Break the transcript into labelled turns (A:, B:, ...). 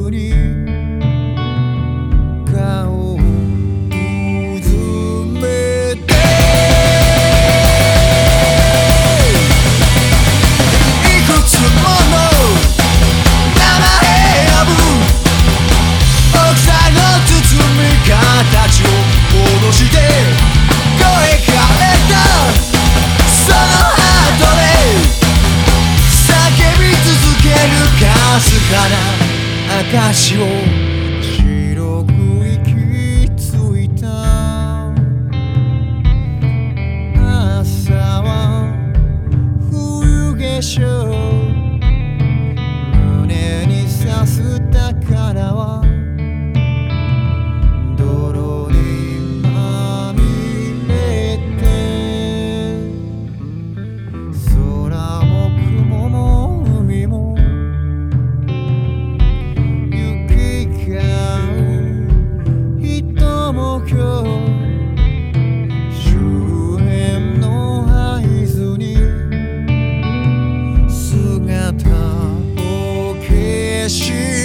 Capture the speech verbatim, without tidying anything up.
A: に顔をうずめていくつもの名前呼ぶ僕さの包み形を戻して声枯れたその後で叫び続けるかすかな証を白く息ついた朝は冬化粧胸に刺す宝は泥にまみれて空も雲も海も行き交う人も今日周辺の合図に姿を消し